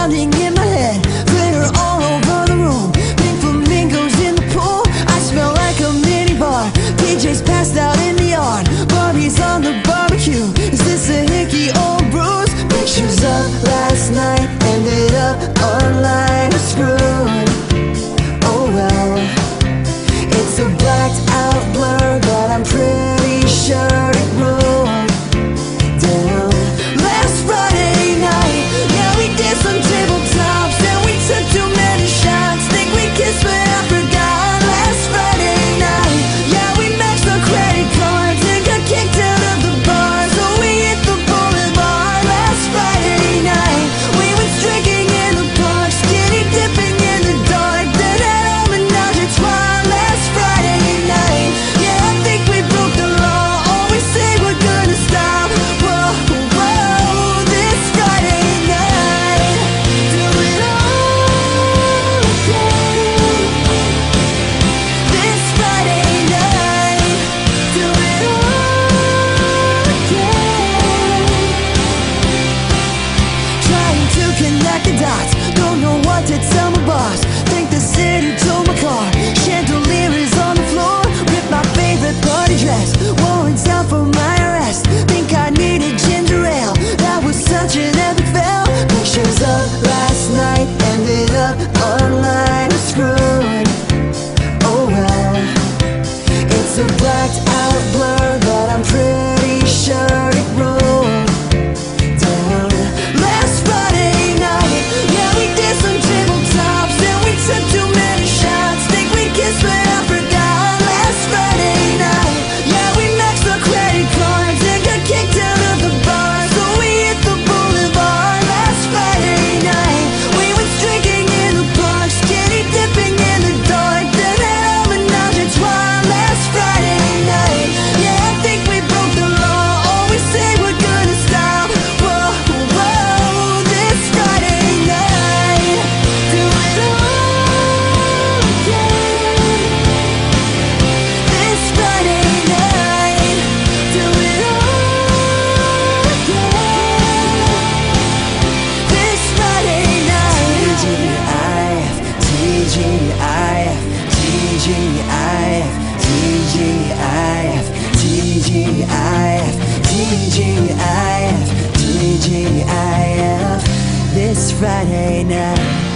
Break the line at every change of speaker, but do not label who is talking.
pounding in my head, glitter all over the room, pink flamingos in the pool. I smell like a mini bar, DJ's passed out in the yard, Barbie's on the barbecue. Is this a hickey old bruise? Pictures of last night ended up online, screwed. Oh well, it's a blacked out blur, but I'm pretty sure it ruled. Damn. Last Friday night, yeah, we did some tabletops and we took too many shots. Think we kissed but I forgot. Last Friday night, yeah, we maxed our credit cards and got kicked out of the bar, so we hit the boulevard. Last Friday night, we went drinking in the park, skinny dipping in the dark, then had our menage a trois. Last Friday night, yeah, I think we broke the law. Always say we're gonna stop. Whoa, whoa, this Friday night, do it all again. This Friday night, do it all again. Trying to connect the dots, don't know what to tell my boss. Think the city told my car, chandelier is on the floor. Ripped my favorite party dress, warrants out for my arrest. Think I needed ginger ale, that was such an epic fail. Pictures of last night ended up online, screwed. Oh well, it's a blacked out blur, but I'm pretty sure it ruled. Damn. Last Friday night, yeah, we did some tabletops and we took too many shots. Think we kissed but I forgot. Last Friday night, yeah, we maxed our credit cards and got kicked out of the bar, so we hit the boulevard. Last Friday night, we went drinking in the park, skinny dipping in the dark, then had our menage a trois. Last Friday night, yeah, I think we broke the law. Always say we're gonna stop. Whoa, whoa, this Friday night, do it all again. This Friday night, do it all again. This Friday night, TGIF, TGIF, TGIF, TGIF, TGIF, TGIF, TGIF. This Friday night.